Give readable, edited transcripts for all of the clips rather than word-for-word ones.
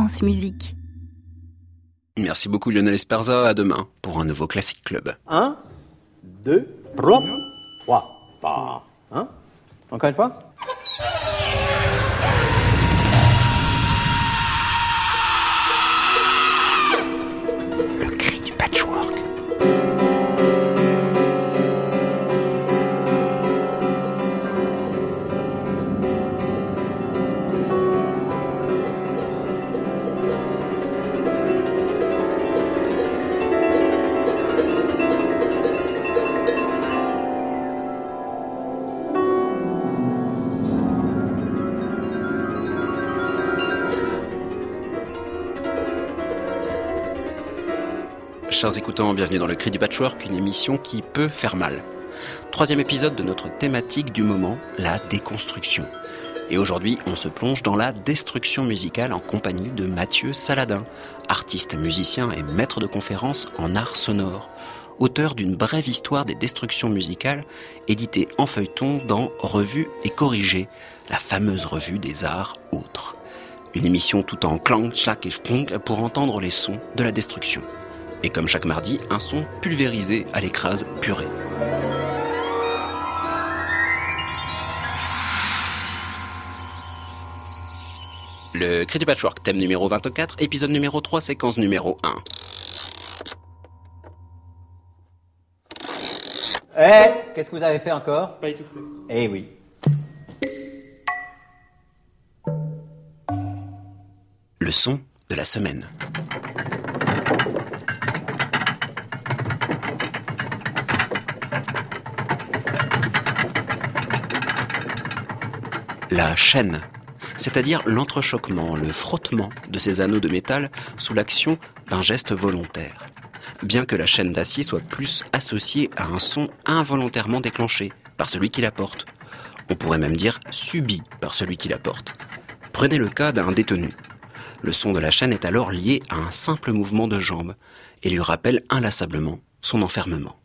France Musique. Merci beaucoup Lionel Esparza, à demain pour un nouveau Classic Club. 1, 2, 3, pas. Hein? Encore une fois? Le cri du patchwork. Chers écoutants, bienvenue dans le Cri du Patchwork, une émission qui peut faire mal. 3e épisode de notre thématique du moment, la déconstruction. Et aujourd'hui, on se plonge dans la destruction musicale en compagnie de Mathieu Saladin, artiste, musicien et maître de conférences en art sonore, auteur d'une brève histoire des destructions musicales, éditée en feuilleton dans Revue et Corrigée, la fameuse revue des arts autres. Une émission tout en clang, tchac et chpong pour entendre les sons de la destruction. Et comme chaque mardi, un son pulvérisé à l'écrase purée. Le Cri du Patchwork, thème numéro 24, épisode numéro 3, séquence numéro 1. Qu'est-ce que vous avez fait encore? Pas étouffé. Eh oui. Le son de la semaine. La chaîne, c'est-à-dire l'entrechoquement, le frottement de ces anneaux de métal sous l'action d'un geste volontaire. Bien que la chaîne d'acier soit plus associée à un son involontairement déclenché par celui qui la porte. On pourrait même dire subi par celui qui la porte. Prenez le cas d'un détenu. Le son de la chaîne est alors lié à un simple mouvement de jambe et lui rappelle inlassablement son enfermement.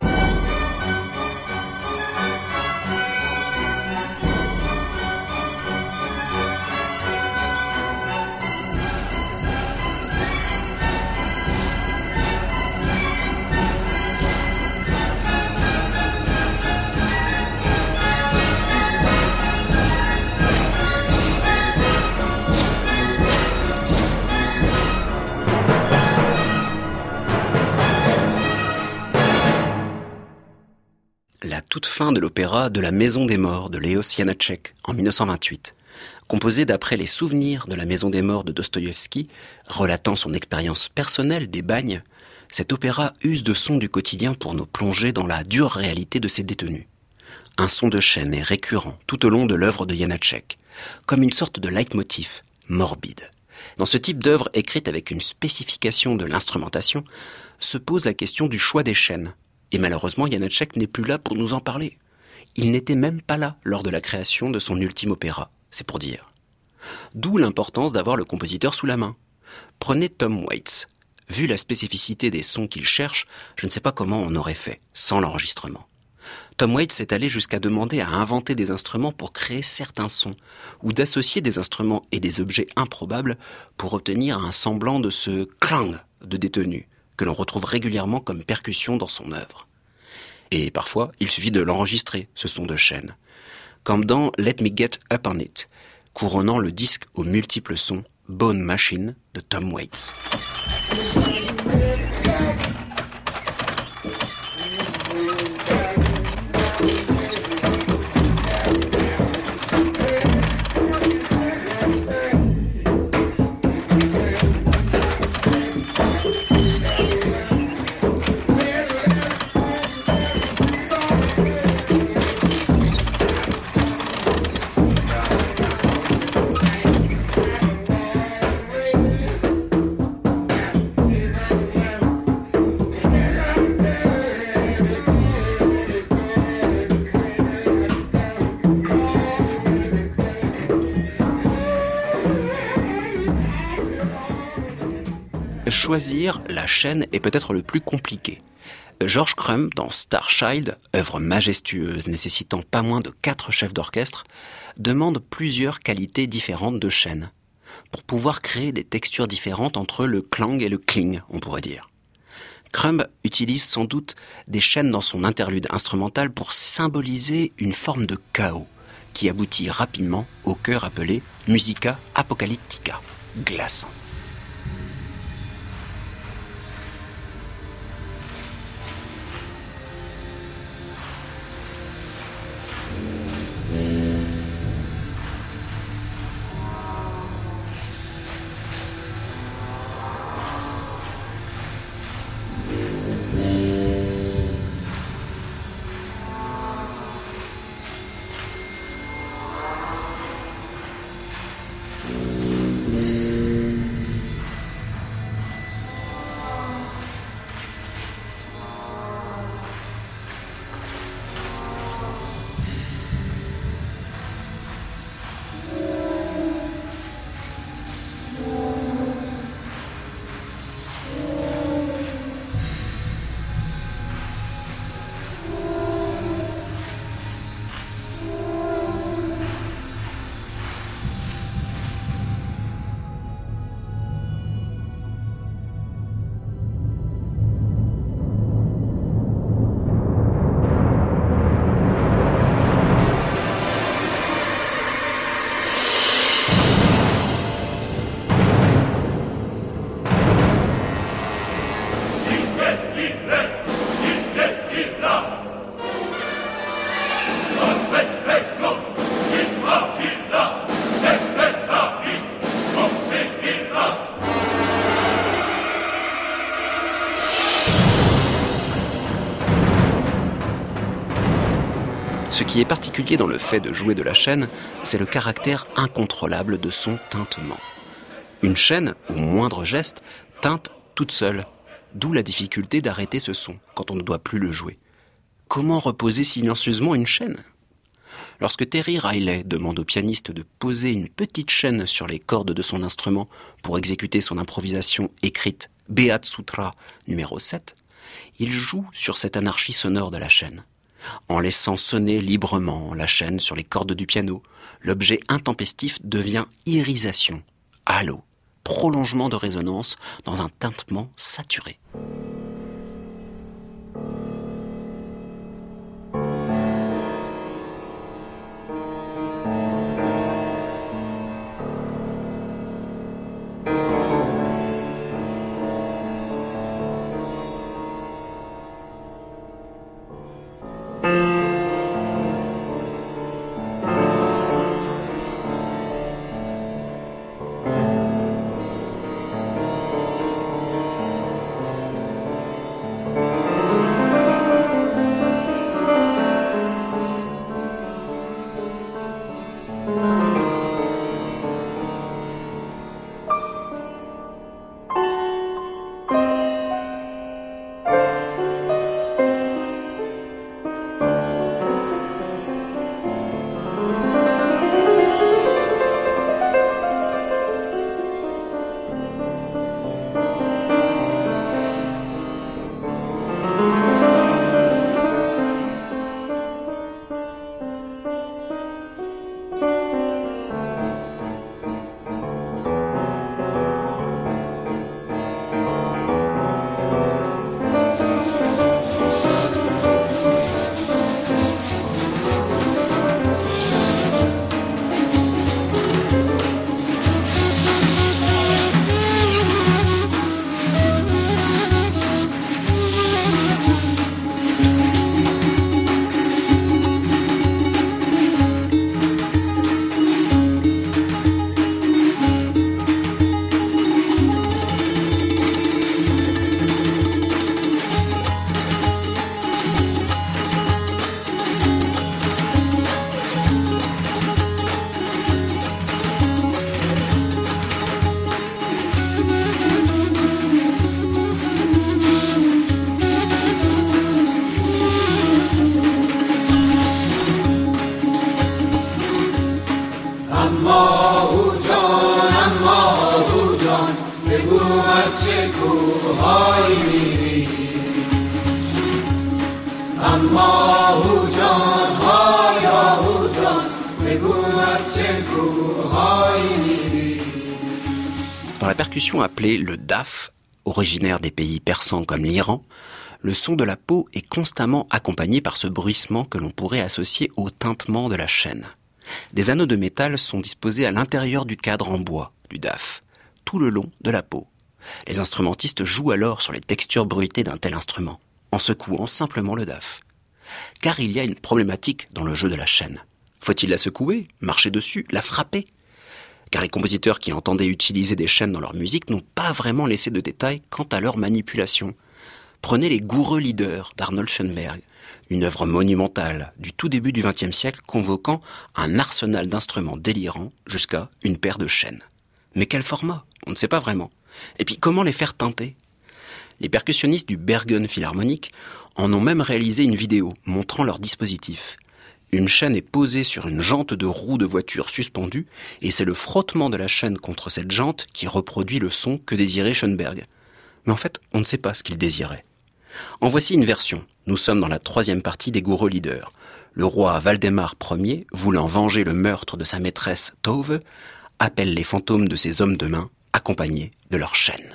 La toute fin de l'opéra de la Maison des Morts de Léos Janáček en 1928, composé d'après les souvenirs de la Maison des Morts de Dostoïevski, relatant son expérience personnelle des bagnes, cet opéra use de sons du quotidien pour nous plonger dans la dure réalité de ces détenus. Un son de chaîne est récurrent tout au long de l'œuvre de Janáček, comme une sorte de leitmotiv morbide. Dans ce type d'œuvre écrite avec une spécification de l'instrumentation, se pose la question du choix des chaînes. Et malheureusement, Janáček n'est plus là pour nous en parler. Il n'était même pas là lors de la création de son ultime opéra, c'est pour dire. D'où l'importance d'avoir le compositeur sous la main. Prenez Tom Waits. Vu la spécificité des sons qu'il cherche, je ne sais pas comment on aurait fait sans l'enregistrement. Tom Waits est allé jusqu'à demander à inventer des instruments pour créer certains sons, ou d'associer des instruments et des objets improbables pour obtenir un semblant de ce clang de détenu, que l'on retrouve régulièrement comme percussion dans son œuvre. Et parfois, il suffit de l'enregistrer, ce son de chaîne. Comme dans Let Me Get Up On It, couronnant le disque aux multiples sons Bone Machine de Tom Waits. Choisir la chaîne est peut-être le plus compliqué. George Crumb, dans Starchild, œuvre majestueuse nécessitant pas moins de 4 chefs d'orchestre, demande plusieurs qualités différentes de chaîne. pour pouvoir créer des textures différentes entre le clang et le cling, on pourrait dire. Crumb utilise sans doute des chaînes dans son interlude instrumental pour symboliser une forme de chaos qui aboutit rapidement au chœur appelé Musica Apocalyptica, glaçant. Ce qui est particulier dans le fait de jouer de la chaîne, c'est le caractère incontrôlable de son tintement. Une chaîne, au moindre geste, tinte toute seule, d'où la difficulté d'arrêter ce son quand on ne doit plus le jouer. Comment reposer silencieusement une chaîne ? Lorsque Terry Riley demande au pianiste de poser une petite chaîne sur les cordes de son instrument pour exécuter son improvisation écrite Beat Sutra numéro 7, il joue sur cette anarchie sonore de la chaîne. En laissant sonner librement la chaîne sur les cordes du piano, l'objet intempestif devient irisation, halo, prolongement de résonance dans un tintement saturé. Dans la percussion appelée le daf, originaire des pays persans comme l'Iran, le son de la peau est constamment accompagné par ce bruissement que l'on pourrait associer au tintement de la chaîne. Des anneaux de métal sont disposés à l'intérieur du cadre en bois du daf, tout le long de la peau. Les instrumentistes jouent alors sur les textures bruitées d'un tel instrument, en secouant simplement le daf. Car il y a une problématique dans le jeu de la chaîne. Faut-il la secouer, marcher dessus, la frapper ? Car les compositeurs qui entendaient utiliser des chaînes dans leur musique n'ont pas vraiment laissé de détails quant à leur manipulation. Prenez les Goureux Lieder d'Arnold Schoenberg, une œuvre monumentale du tout début du XXe siècle convoquant un arsenal d'instruments délirants jusqu'à une paire de chaînes. Mais quel format ? On ne sait pas vraiment. Et puis comment les faire teinter ? Les percussionnistes du Bergen Philharmonic en ont même réalisé une vidéo montrant leur dispositif. Une chaîne est posée sur une jante de roue de voiture suspendue et c'est le frottement de la chaîne contre cette jante qui reproduit le son que désirait Schoenberg. Mais en fait, on ne sait pas ce qu'il désirait. En voici une version. Nous sommes dans la 3e partie des Goureux Lieder. Le roi Valdemar Ier, voulant venger le meurtre de sa maîtresse Tove, appelle les fantômes de ses hommes de main, accompagnés de leurs chaînes.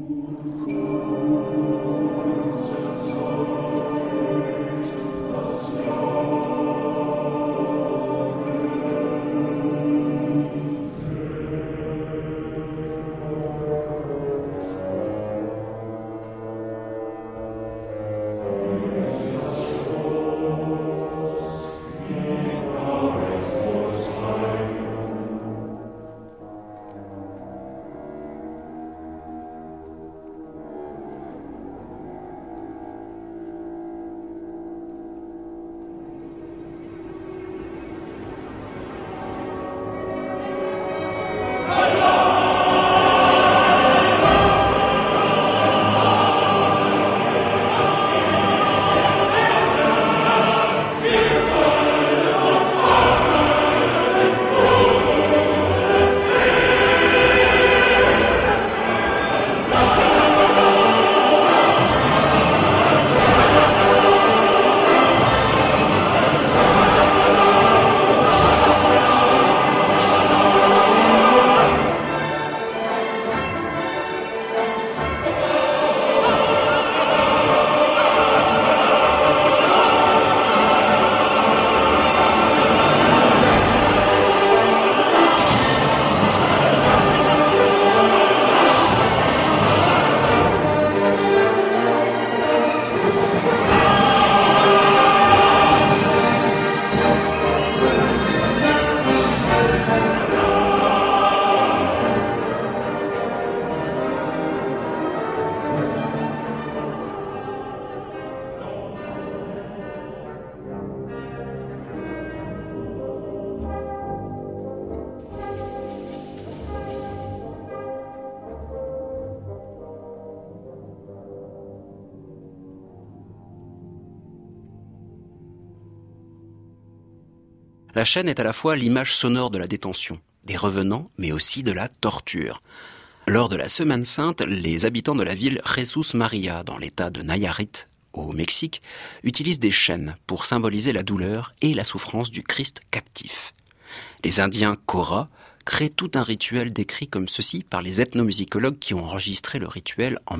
La chaîne est à la fois l'image sonore de la détention, des revenants, mais aussi de la torture. Lors de la Semaine Sainte, les habitants de la ville Jesús María, dans l'état de Nayarit, au Mexique, utilisent des chaînes pour symboliser la douleur et la souffrance du Christ captif. Les Indiens Cora créent tout un rituel décrit comme ceci par les ethnomusicologues qui ont enregistré le rituel en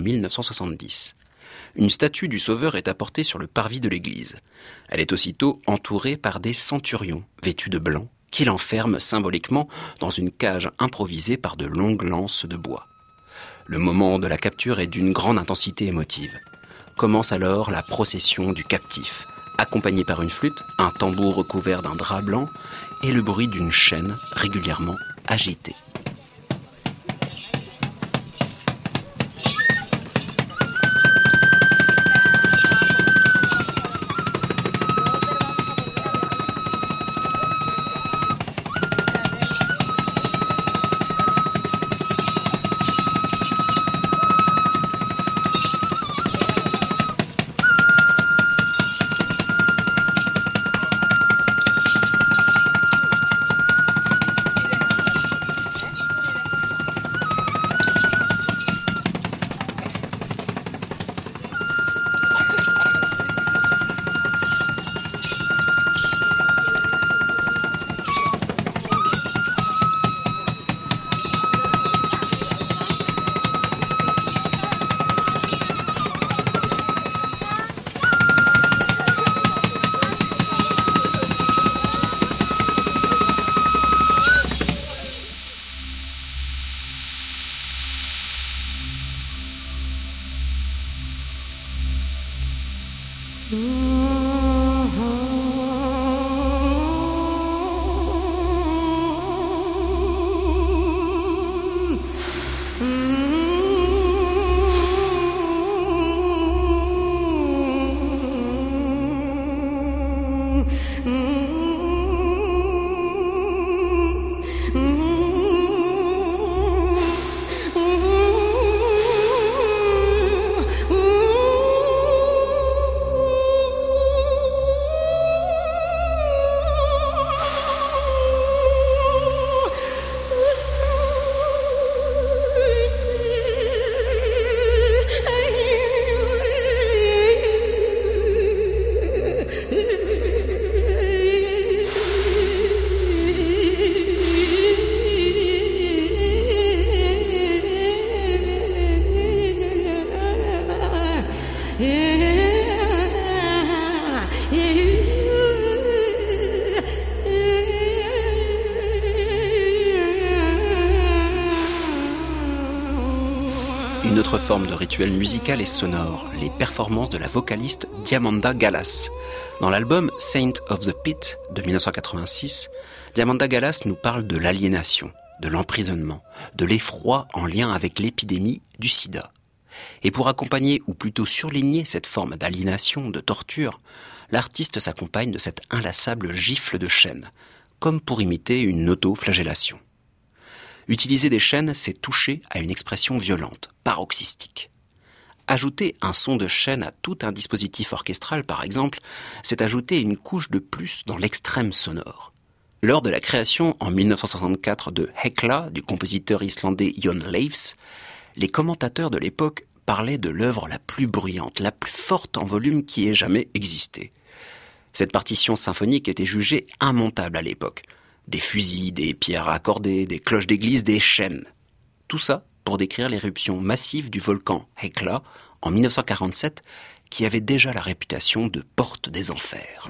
1970. Une statue du Sauveur est apportée sur le parvis de l'église. Elle est aussitôt entourée par des centurions, vêtus de blanc, qui l'enferment symboliquement dans une cage improvisée par de longues lances de bois. Le moment de la capture est d'une grande intensité émotive. Commence alors la procession du captif, accompagnée par une flûte, un tambour recouvert d'un drap blanc et le bruit d'une chaîne régulièrement agitée. Une autre forme de rituel musical et sonore, les performances de la vocaliste Diamanda Gallas. Dans l'album Saint of the Pit de 1986, Diamanda Gallas nous parle de l'aliénation, de l'emprisonnement, de l'effroi en lien avec l'épidémie du sida. Et pour accompagner ou plutôt surligner cette forme d'aliénation, de torture, l'artiste s'accompagne de cette inlassable gifle de chaîne, comme pour imiter une auto-flagellation. Utiliser des chaînes, c'est toucher à une expression violente, paroxystique. Ajouter un son de chaîne à tout un dispositif orchestral, par exemple, c'est ajouter une couche de plus dans l'extrême sonore. Lors de la création en 1964 de Hekla, du compositeur islandais Jon Leifs, les commentateurs de l'époque parlaient de l'œuvre la plus bruyante, la plus forte en volume qui ait jamais existé. Cette partition symphonique était jugée immontable à l'époque. Des fusils, des pierres accordées, des cloches d'église, des chaînes. Tout ça pour décrire l'éruption massive du volcan Hekla en 1947, qui avait déjà la réputation de porte des enfers.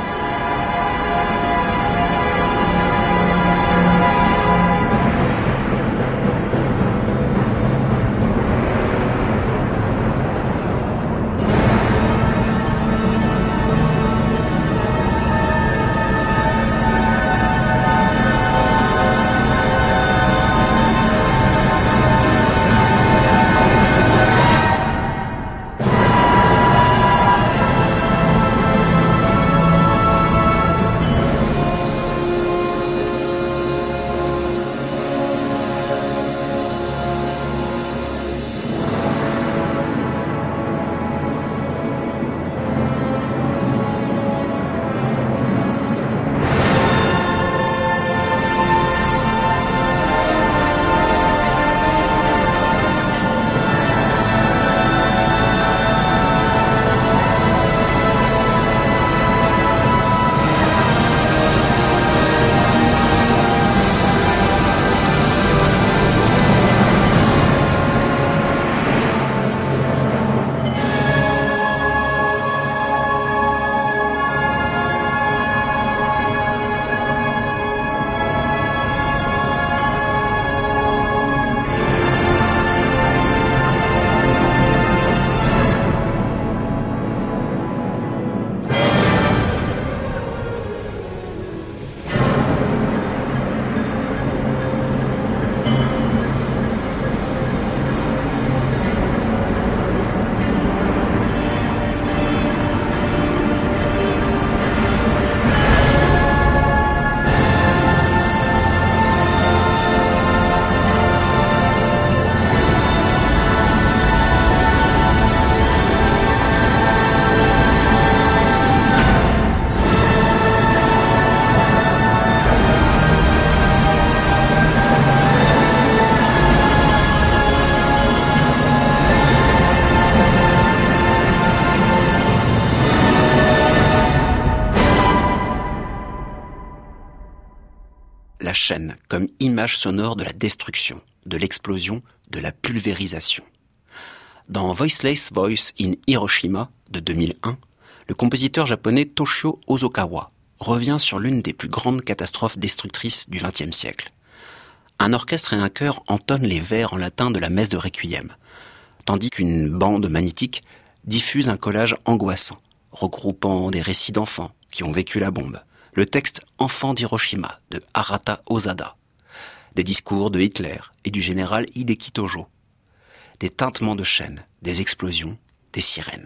La chaîne comme image sonore de la destruction, de l'explosion, de la pulvérisation. Dans Voiceless Voice in Hiroshima de 2001, le compositeur japonais Toshio Ozokawa revient sur l'une des plus grandes catastrophes destructrices du XXe siècle. Un orchestre et un chœur entonnent les vers en latin de la messe de Requiem, tandis qu'une bande magnétique diffuse un collage angoissant, regroupant des récits d'enfants qui ont vécu la bombe, le texte « Enfant d'Hiroshima » de Arata Ozada, des discours de Hitler et du général Hideki Tojo, des tintements de chaînes, des explosions, des sirènes.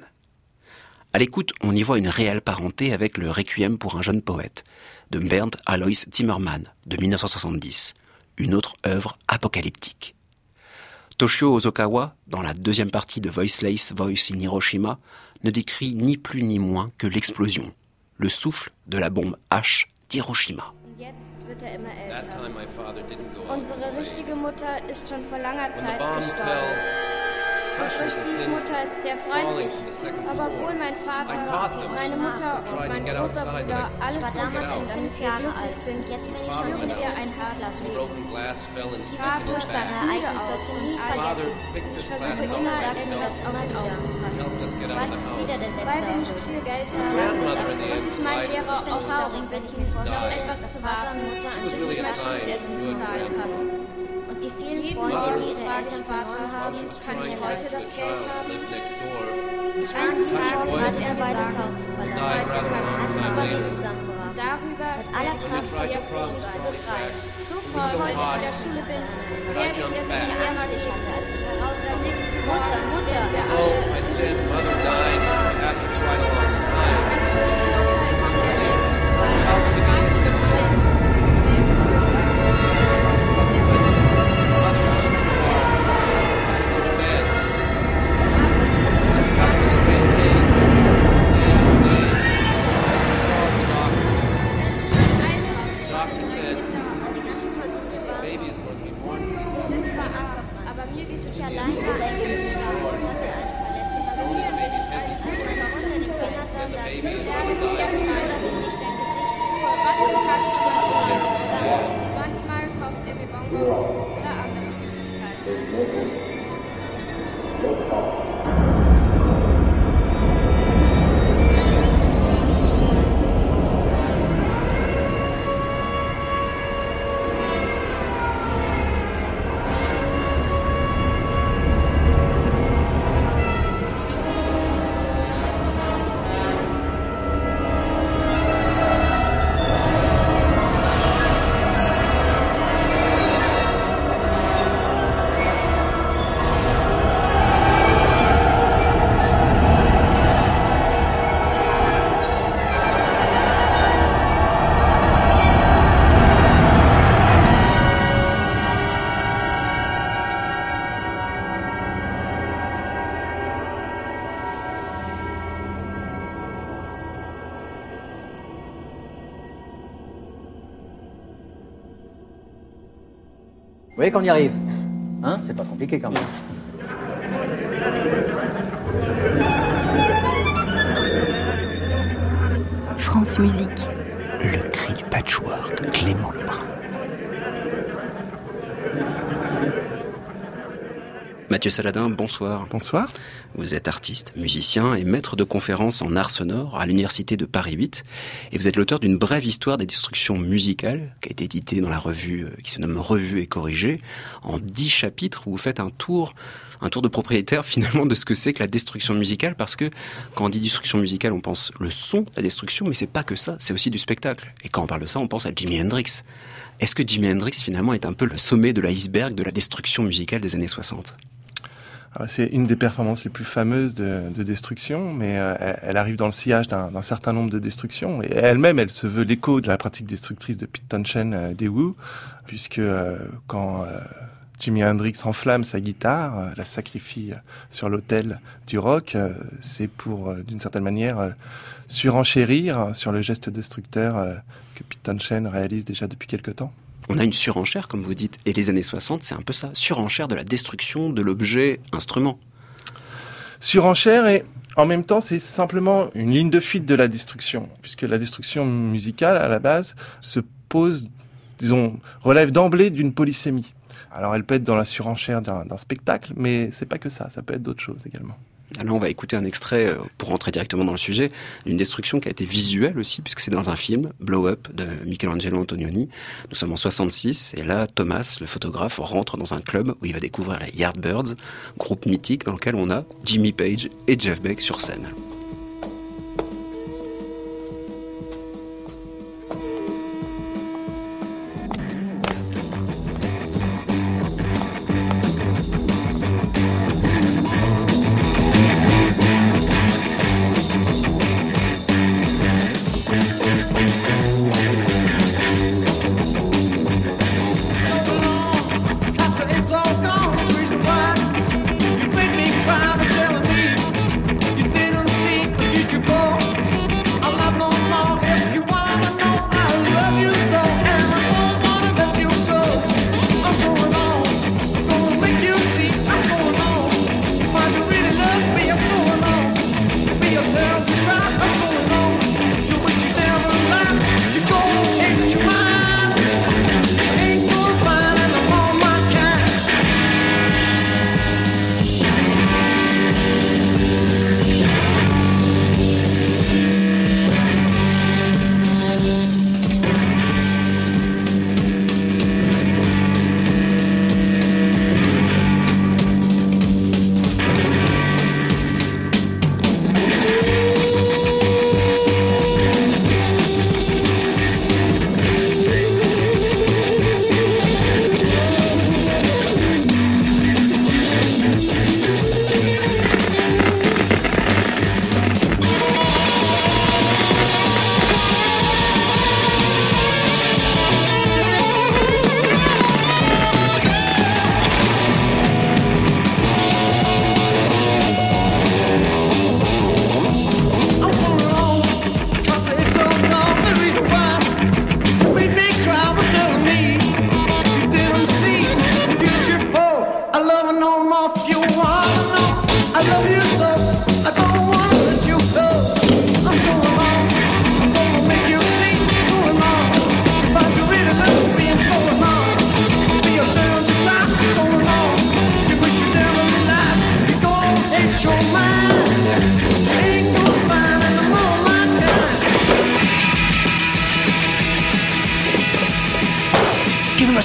À l'écoute, on y voit une réelle parenté avec le Requiem pour un jeune poète de Bernd Alois Zimmermann de 1970, une autre œuvre apocalyptique. Toshio Ozokawa, dans la deuxième partie de Voiceless Voice in Hiroshima, ne décrit ni plus ni moins que l'explosion, le souffle de la bombe H d'Hiroshima. Jetzt wird immer älter. Unsere richtige Mutter ist schon vor langer Zeit gestorben. Unsere Stiefmutter ist sehr freundlich, aber obwohl mein Vater, meine Mutter und mein großer Bruder alles versucht, damit wir glücklich sind, führen wir ein hartes Leben. Dieses furchtbare Ereignis sollst du nie vergessen. Ich versuche immer etwas auf ihn aufzupassen. Weil wir nicht viel Geld haben, muss ich meinen Lehrer oft darum bitten, noch etwas zu warten, bis ich mein Schulessen bezahlen kann. Und die vielen Freunde, die ihre Eltern verloren haben, kann ich heute das Geld haben? Ich war in diesem Haus, hat er beides Haus zu verlassen, als es über mir zusammenbrach. Darüber mit aller Kraft versuchte ich mich zu befreien. Sofort, wenn ich in der Schule bin, werde ich es in der Angst, die ich hatte, als ich herauskam. Mutter, Mutter! Oh, I said mother died after quite a long time. How could it be accepted? Manchmal kauft er mir Bonbons oder andere Süßigkeiten. Vous voyez qu'on y arrive, hein? C'est pas compliqué quand même. France Musique. Le cri du patchwork, Clément Lebrun. Mathieu Saladin, bonsoir. Bonsoir. Vous êtes artiste, musicien et maître de conférences en art sonore à l'université de Paris 8. Et vous êtes l'auteur d'une brève histoire des destructions musicales, qui a été éditée dans la revue, qui se nomme Revue et Corrigée, en 10 chapitres où vous faites un tour de propriétaire finalement de ce que c'est que la destruction musicale, parce que quand on dit destruction musicale, on pense le son, la destruction, mais c'est pas que ça, c'est aussi du spectacle. Et quand on parle de ça, on pense à Jimi Hendrix. Est-ce que Jimi Hendrix finalement est un peu le sommet de l'iceberg de la destruction musicale des années 60 ? C'est une des performances les plus fameuses de destruction, mais elle arrive dans le sillage d'un certain nombre de destructions. Et elle-même, elle se veut l'écho de la pratique destructrice de Pete Townshend des Who, puisque quand Jimi Hendrix enflamme sa guitare, la sacrifie sur l'autel du rock, c'est pour, d'une certaine manière, surenchérir sur le geste destructeur que Pete Townshend réalise déjà depuis quelque temps. On a une surenchère, comme vous dites, et les années 60, c'est un peu ça, surenchère de la destruction de l'objet instrument. Surenchère, et en même temps, c'est simplement une ligne de fuite de la destruction, puisque la destruction musicale, à la base, se pose, relève d'emblée d'une polysémie. Alors elle peut être dans la surenchère d'un spectacle, mais c'est pas que ça peut être d'autres choses également. Alors on va écouter un extrait, pour rentrer directement dans le sujet, d'une destruction qui a été visuelle aussi, puisque c'est dans un film, Blow Up, de Michelangelo Antonioni. Nous sommes en 66, et là, Thomas, le photographe, rentre dans un club où il va découvrir les Yardbirds, groupe mythique dans lequel on a Jimmy Page et Jeff Beck sur scène. Reason why you make me cry was telling me you didn't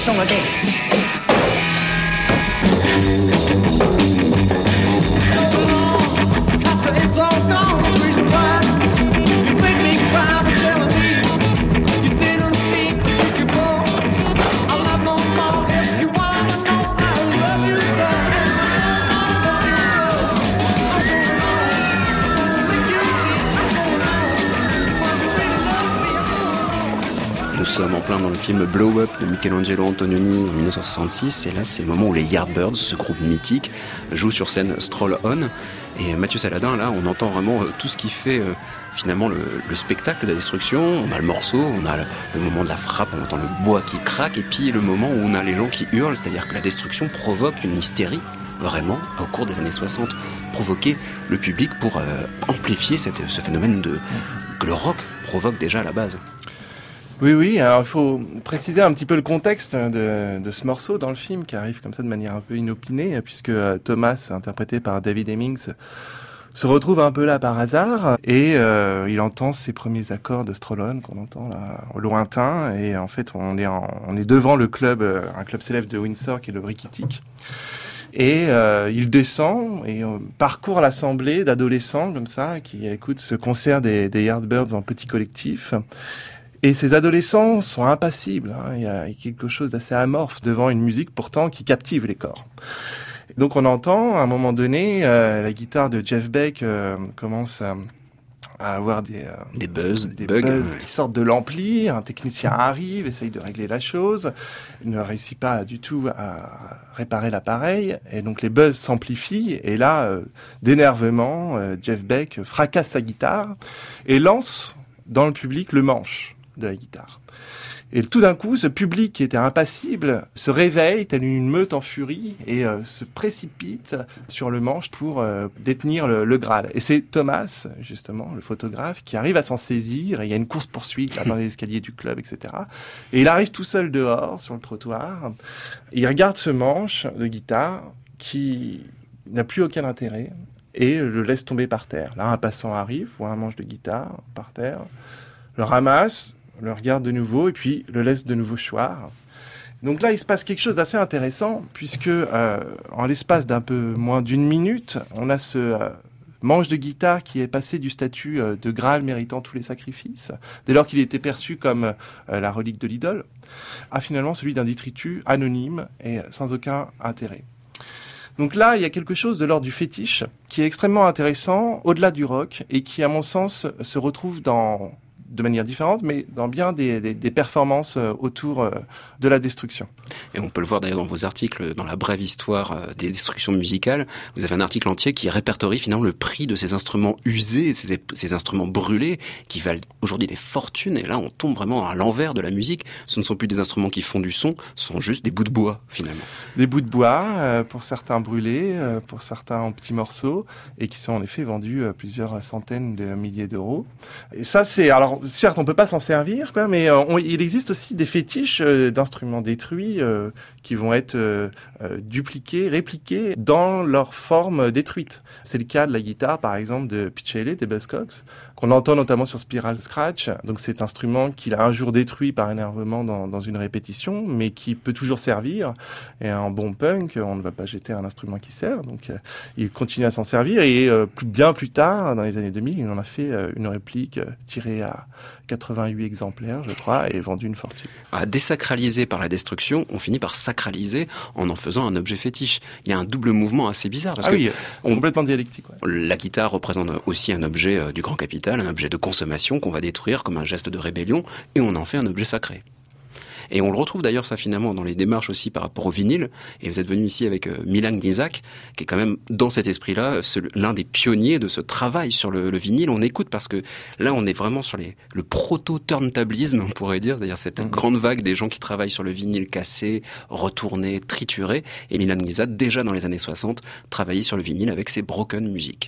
song again. It's all gone, the reason why you make me cry was telling me you didn't see the future for. I love no more if you wanna know I love you so, and I know all that you know. I'm so alone, when you see I'm so alone, when you really love me I'm so alone. Nous sommes en plein dans le film Blow Up de Michelangelo Antonioni en 1966, et là c'est le moment où les Yardbirds, ce groupe mythique, jouent sur scène Stroll On. Et Mathieu Saladin, là, on entend vraiment tout ce qui fait finalement le spectacle de la destruction. On a le morceau, on a le moment de la frappe, on entend le bois qui craque, et puis le moment où on a les gens qui hurlent, c'est-à-dire que la destruction provoque une hystérie, vraiment, au cours des années 60, provoquer le public pour amplifier ce phénomène que le rock provoque déjà à la base. Oui, alors il faut préciser un petit peu le contexte de ce morceau dans le film qui arrive comme ça de manière un peu inopinée, puisque Thomas, interprété par David Hemmings, se retrouve un peu là par hasard et il entend ses premiers accords de Stroll On qu'on entend là au lointain, et en fait on est devant le club, un club célèbre de Windsor qui est le Brickittic. Et il descend et parcourt l'assemblée d'adolescents comme ça qui écoutent ce concert des Yardbirds en petit collectif. Et ces adolescents sont impassibles, hein. Il y a quelque chose d'assez amorphe devant une musique pourtant qui captive les corps. Donc on entend à un moment donné la guitare de Jeff Beck commence à avoir des buzz, des bugs buzz qui sortent de l'ampli. Un technicien arrive, essaye de régler la chose, il ne réussit pas du tout à réparer l'appareil, et donc les buzz s'amplifient, et là d'énervement Jeff Beck fracasse sa guitare et lance dans le public le manche de la guitare. Et tout d'un coup, ce public qui était impassible se réveille, tel une meute en furie, et se précipite sur le manche pour détenir le Graal. Et c'est Thomas, justement, le photographe, qui arrive à s'en saisir, et il y a une course-poursuite là, dans les escaliers du club, etc. Et il arrive tout seul dehors, sur le trottoir, et il regarde ce manche de guitare qui n'a plus aucun intérêt, et le laisse tomber par terre. Là, un passant arrive, voit un manche de guitare par terre, le ramasse, le regarde de nouveau, et puis le laisse de nouveau choir. Donc là, il se passe quelque chose d'assez intéressant, puisque en l'espace d'un peu moins d'une minute, on a ce manche de guitare qui est passé du statut de Graal méritant tous les sacrifices, dès lors qu'il était perçu comme la relique de l'idole, à finalement celui d'un détritus anonyme et sans aucun intérêt. Donc là, il y a quelque chose de l'ordre du fétiche qui est extrêmement intéressant, au-delà du rock, et qui, à mon sens, se retrouve de manière différente, mais dans bien des performances autour de la destruction. Et on peut le voir d'ailleurs dans vos articles, dans la brève histoire des destructions musicales. Vous avez un article entier qui répertorie finalement le prix de ces instruments usés, ces instruments brûlés, qui valent aujourd'hui des fortunes. Et là, on tombe vraiment à l'envers de la musique. Ce ne sont plus des instruments qui font du son, ce sont juste des bouts de bois, finalement. Des bouts de bois, pour certains brûlés, pour certains en petits morceaux, et qui sont en effet vendus plusieurs centaines de milliers d'euros. Et ça, c'est... Alors, certes, on peut pas s'en servir, quoi, mais il existe aussi des fétiches d'instruments détruits qui vont être dupliqués, répliqués dans leur forme détruite. C'est le cas de la guitare, par exemple, de Pitch Haley, des Buzzcocks, qu'on entend notamment sur Spiral Scratch. Donc, cet instrument qu'il a un jour détruit par énervement dans une répétition, mais qui peut toujours servir. Et en bon punk, on ne va pas jeter un instrument qui sert. Donc, il continue à s'en servir. Et bien plus tard, dans les années 2000, il en a fait une réplique tirée à 88 exemplaires, je crois, et vendu une fortune. Désacralisé par la destruction, on finit par sacraliser en faisant un objet fétiche. Il y a un double mouvement assez bizarre. Parce que complètement dialectique. Ouais. La guitare représente aussi un objet du grand capital, un objet de consommation qu'on va détruire comme un geste de rébellion, et on en fait un objet sacré. Et on le retrouve d'ailleurs ça finalement dans les démarches aussi par rapport au vinyle. Et vous êtes venu ici avec Milan Gnisak, qui est quand même dans cet esprit-là l'un des pionniers de ce travail sur le vinyle. On écoute parce que là on est vraiment sur le proto-turntablisme, on pourrait dire, c'est-à-dire cette grande vague des gens qui travaillent sur le vinyle cassé, retourné, trituré. Et Milan Gnisak, déjà dans les années 60, travaillait sur le vinyle avec ses broken music.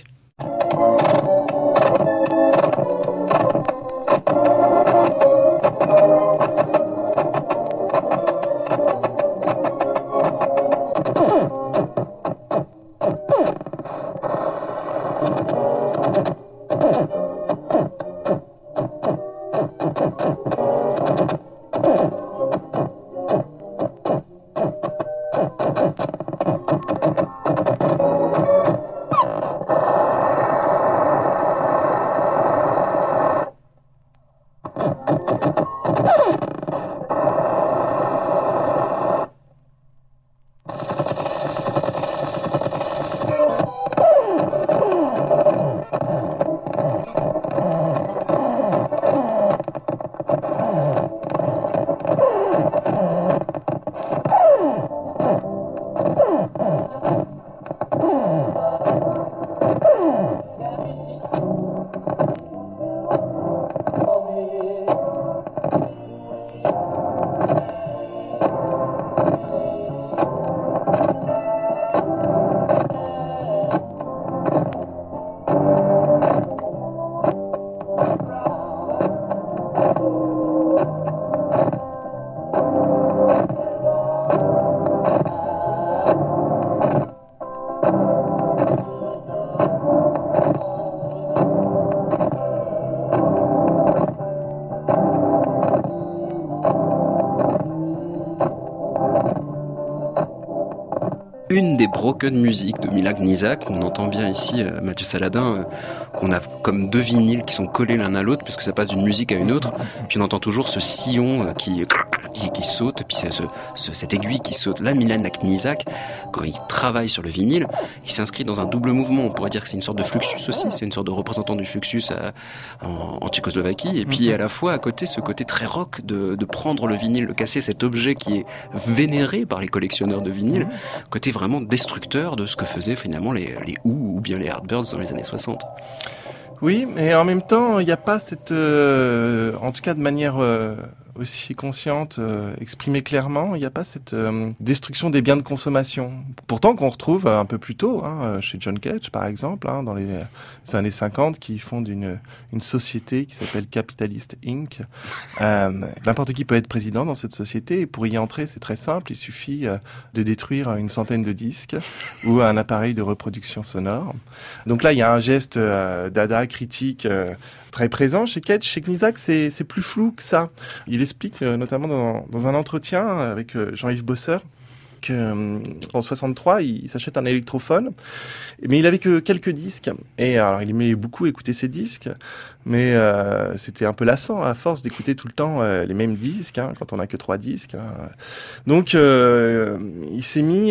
une des broken music de Mila Knizak. On entend bien ici Mathieu Saladin qu'on a comme deux vinyles qui sont collés l'un à l'autre puisque ça passe d'une musique à une autre. Puis on entend toujours ce sillon qui saute, puis cette aiguille qui saute. Là, Mila Knizak, quand il travaille sur le vinyle, il s'inscrit dans un double mouvement. On pourrait dire que c'est une sorte de fluxus aussi, c'est une sorte de représentant du fluxus en Tchécoslovaquie. Et puis à la fois à côté, ce côté très rock de prendre le vinyle, de casser cet objet qui est vénéré par les collectionneurs de vinyle, côté vraiment destructeur de ce que faisaient finalement les Who ou bien les Yardbirds dans les années 60. Oui, mais en même temps, il n'y a pas cette, en tout cas de manière aussi consciente, exprimée clairement, il n'y a pas cette destruction des biens de consommation. Pourtant, qu'on retrouve un peu plus tôt, chez John Cage, par exemple, dans les années 50, qui fondent une société qui s'appelle Capitalist Inc. N'importe qui peut être président dans cette société, et pour y entrer, c'est très simple, il suffit de détruire une centaine de disques ou un appareil de reproduction sonore. Donc là, il y a un geste dada, critique, très présent chez Cage. Chez Knizak, c'est plus flou que ça. Il explique notamment dans un entretien avec Jean-Yves Bosseur qu'en 63, il s'achète un électrophone, mais il avait que quelques disques. Et alors, il aimait beaucoup écouter ses disques, mais c'était un peu lassant à force d'écouter tout le temps les mêmes disques, quand on n'a que 3 disques. Donc, il s'est mis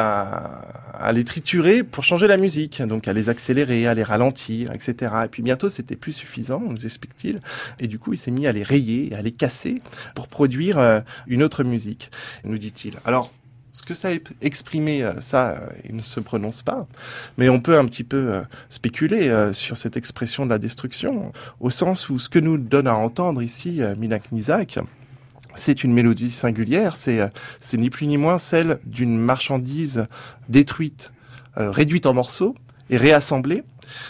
à les triturer pour changer la musique, donc à les accélérer, à les ralentir, etc. Et puis bientôt, c'était plus suffisant, nous explique-t-il. Et du coup, il s'est mis à les rayer, à les casser pour produire une autre musique, nous dit-il. Alors, ce que ça a exprimé, il ne se prononce pas. Mais on peut un petit peu spéculer sur cette expression de la destruction, au sens où ce que nous donne à entendre ici Mila Knizak, c'est une mélodie singulière, c'est ni plus ni moins celle d'une marchandise détruite, réduite en morceaux et réassemblée,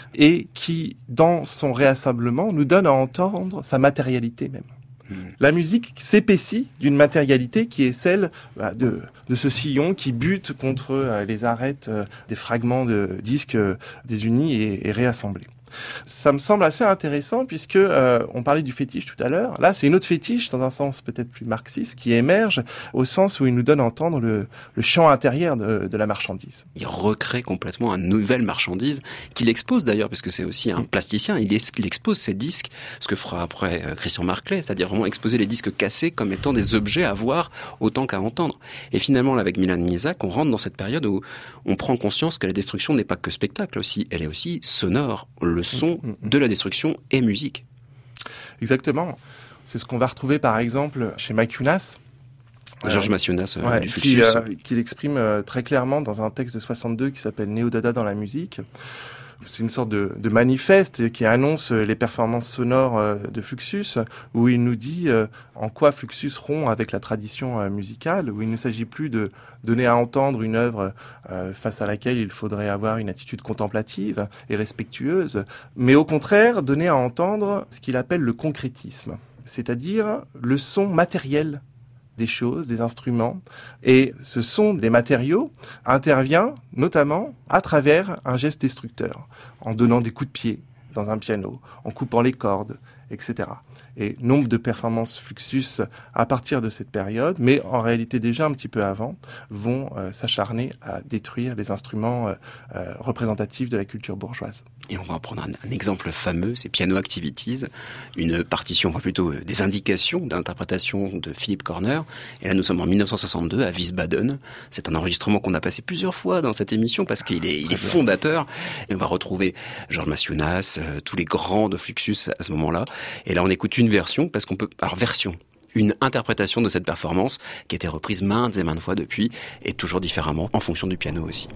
et qui, dans son réassemblement, nous donne à entendre sa matérialité même. La musique s'épaissit d'une matérialité qui est celle de ce sillon qui bute contre les arêtes des fragments de disques désunis et réassemblés. Ça me semble assez intéressant puisque on parlait du fétiche tout à l'heure. Là, c'est une autre fétiche dans un sens peut-être plus marxiste qui émerge au sens où il nous donne à entendre le chant intérieur de la marchandise. Il recrée complètement une nouvelle marchandise qu'il expose d'ailleurs, parce que c'est aussi un plasticien. Il expose ses disques, ce que fera après Christian Marclay, c'est-à-dire vraiment exposer les disques cassés comme étant des objets à voir autant qu'à entendre. Et finalement, là, avec Mila Knizak, on rentre dans cette période où on prend conscience que la destruction n'est pas que spectacle aussi, elle est aussi sonore. Le son de la destruction est musique. Exactement. C'est ce qu'on va retrouver par exemple chez Mike Younas. Georges Massionas du Fluxus. Qu'il exprime très clairement dans un texte de 62 qui s'appelle Néo-Dada dans la musique. C'est une sorte de manifeste qui annonce les performances sonores de Fluxus, où il nous dit en quoi Fluxus rompt avec la tradition musicale, où il ne s'agit plus de donner à entendre une œuvre face à laquelle il faudrait avoir une attitude contemplative et respectueuse, mais au contraire donner à entendre ce qu'il appelle le concrétisme, c'est-à-dire le son matériel des choses, des instruments. Et ce son des matériaux intervient notamment à travers un geste destructeur, en donnant des coups de pied dans un piano, en coupant les cordes, etc. Et nombre de performances Fluxus à partir de cette période, mais en réalité déjà un petit peu avant, vont s'acharner à détruire les instruments représentatifs de la culture bourgeoise. Et on va prendre un exemple fameux, c'est Piano Activities, une partition, enfin plutôt des indications d'interprétation de Philippe Corner. Et là, nous sommes en 1962 à Wiesbaden. C'est un enregistrement qu'on a passé plusieurs fois dans cette émission parce qu'il est fondateur. Et on va retrouver Georges Massionas, tous les grands de Fluxus à ce moment-là. Et là, on écoute une version parce qu'on peut... Alors, une interprétation de cette performance qui a été reprise maintes et maintes fois depuis et toujours différemment en fonction du piano aussi.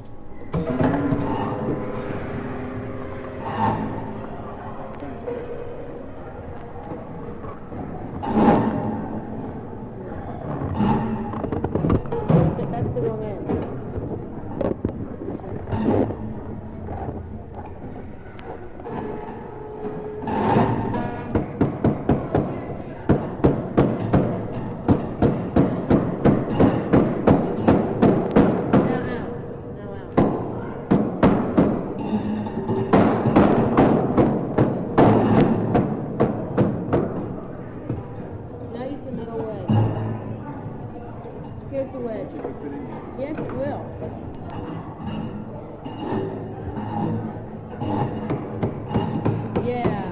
Here's the wedge. Yes, it will. Yeah.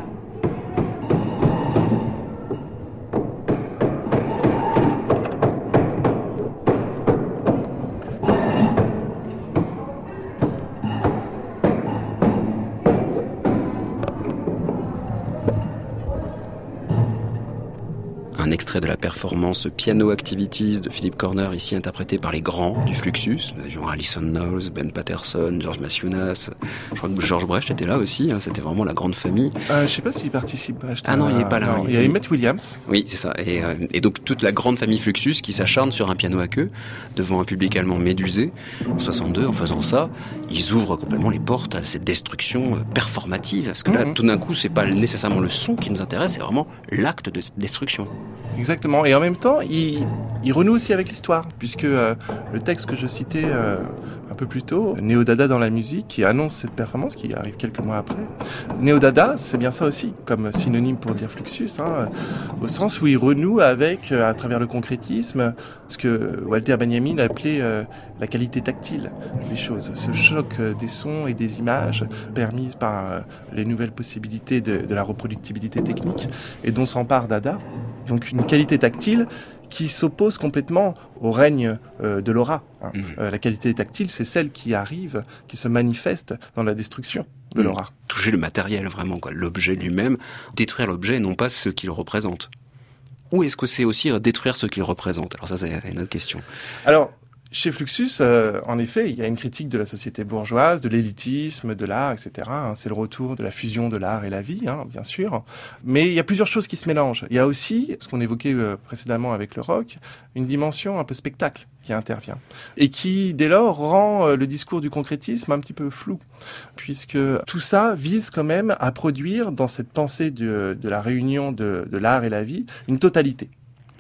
Un extrait de la performance Piano Activities de Philip Corner, ici interprété par les grands du Fluxus. Nous avions Alison Knowles, Ben Patterson, George Maciunas. Je crois que George Brecht était là aussi, hein, c'était vraiment la grande famille. Je sais pas s'il participe, Brecht. Ah non, il n'est pas là. Non, il y a Emmett Williams. Oui, c'est ça. Et donc toute la grande famille Fluxus qui s'acharne sur un piano à queue devant un public allemand médusé. En 62, en faisant ça, ils ouvrent complètement les portes à cette destruction performative. Parce que là, tout d'un coup, c'est pas nécessairement le son qui nous intéresse, c'est vraiment l'acte de destruction. Exactement. Et en même temps, il renoue aussi avec l'histoire, puisque le texte que je citais un peu plus tôt, Néo-Dada dans la musique, qui annonce cette performance, qui arrive quelques mois après. Néo-Dada, c'est bien ça aussi, comme synonyme pour dire Fluxus, hein, au sens où il renoue avec, à travers le concrétisme, ce que Walter Benjamin appelait la qualité tactile des choses, ce choc des sons et des images permises par les nouvelles possibilités de la reproductibilité technique, et dont s'empare Dada. Donc une qualité tactile qui s'oppose complètement au règne de l'aura. Hein. La qualité tactile, c'est celle qui arrive, qui se manifeste dans la destruction de l'aura. Toucher le matériel, vraiment, quoi, l'objet lui-même, détruire l'objet et non pas ce qu'il représente. Ou est-ce que c'est aussi détruire ce qu'il représente ? Alors ça, c'est une autre question. Alors, chez Fluxus, en effet, il y a une critique de la société bourgeoise, de l'élitisme, de l'art, etc. C'est le retour de la fusion de l'art et la vie, bien sûr. Mais il y a plusieurs choses qui se mélangent. Il y a aussi, ce qu'on évoquait précédemment avec le rock, une dimension un peu spectacle qui intervient. Et qui, dès lors, rend le discours du concrétisme un petit peu flou. Puisque tout ça vise quand même à produire, dans cette pensée de la réunion de l'art et la vie, une totalité.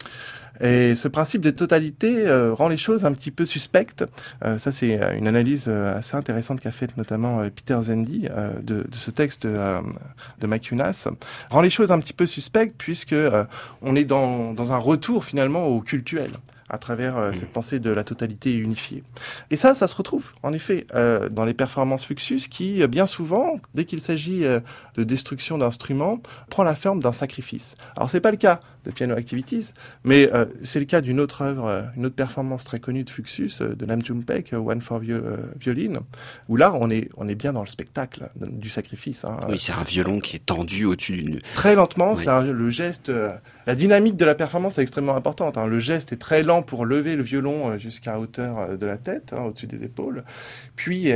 Et ce principe de totalité rend les choses un petit peu suspectes. Ça, c'est une analyse assez intéressante qu'a faite notamment Peter Zendy de ce texte de Maciunas. Rend les choses un petit peu suspectes puisque on est dans un retour finalement au cultuel à travers cette pensée de la totalité unifiée. Et ça se retrouve, en effet, dans les performances Fluxus qui, bien souvent, dès qu'il s'agit de destruction d'instruments, prend la forme d'un sacrifice. Alors, c'est pas le cas de Piano Activities, mais c'est le cas d'une autre œuvre, une autre performance très connue de Fluxus, de Nam June Paik, One for Violin, où là, on est bien dans le spectacle du sacrifice. Hein. Oui, c'est un violon qui est tendu au-dessus d'une... Très lentement, oui. C'est le geste... la dynamique de la performance est extrêmement importante. Hein. Le geste est très lent pour lever le violon jusqu'à hauteur de la tête, au-dessus des épaules. Puis...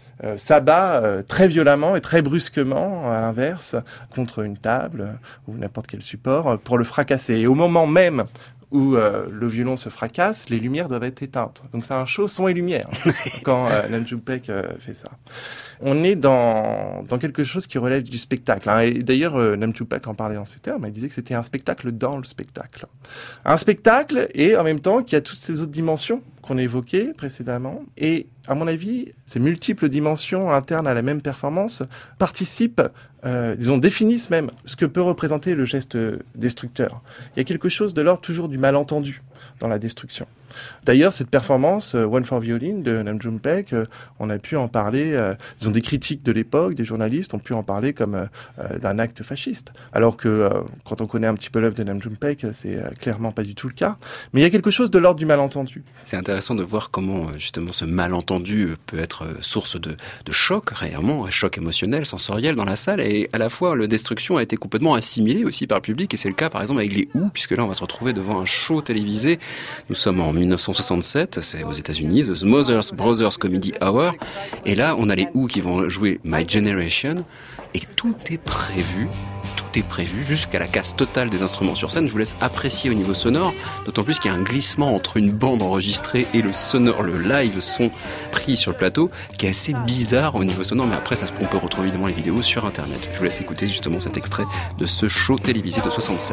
s'abat très violemment et très brusquement, à l'inverse, contre une table ou n'importe quel support pour le fracasser. Et au moment même où le violon se fracasse, les lumières doivent être éteintes. Donc c'est un show son et lumière quand Nam June Paik fait ça. On est dans quelque chose qui relève du spectacle. Hein. Et d'ailleurs, Nam June Paik en parlait en ces termes. Il disait que c'était un spectacle dans le spectacle. Un spectacle et en même temps qui a toutes ces autres dimensions qu'on a évoquées précédemment. Et à mon avis, ces multiples dimensions internes à la même performance participent, définissent même ce que peut représenter le geste destructeur. Il y a quelque chose de l'ordre toujours du malentendu dans la destruction. D'ailleurs, cette performance, One for Violin de Nam June Paik, on a pu en parler, disons des critiques de l'époque, des journalistes ont pu en parler comme d'un acte fasciste. Alors que quand on connaît un petit peu l'œuvre de Nam June Paik, c'est clairement pas du tout le cas. Mais il y a quelque chose de l'ordre du malentendu. C'est intéressant de voir comment justement ce malentendu peut être source de choc, réellement, un choc émotionnel, sensoriel dans la salle. Et à la fois, la destruction a été complètement assimilée aussi par le public. Et c'est le cas par exemple avec les Who, puisque là on va se retrouver devant un show télévisé. Nous sommes en 1967, c'est aux États-Unis, The Smothers Brothers Comedy Hour. Et là, on a les Who qui vont jouer My Generation. Et tout est prévu jusqu'à la casse totale des instruments sur scène. Je vous laisse apprécier au niveau sonore, d'autant plus qu'il y a un glissement entre une bande enregistrée et le sonore, le live son pris sur le plateau, qui est assez bizarre au niveau sonore, mais après on peut retrouver évidemment les vidéos sur internet. Je vous laisse écouter justement cet extrait de ce show télévisé de 67.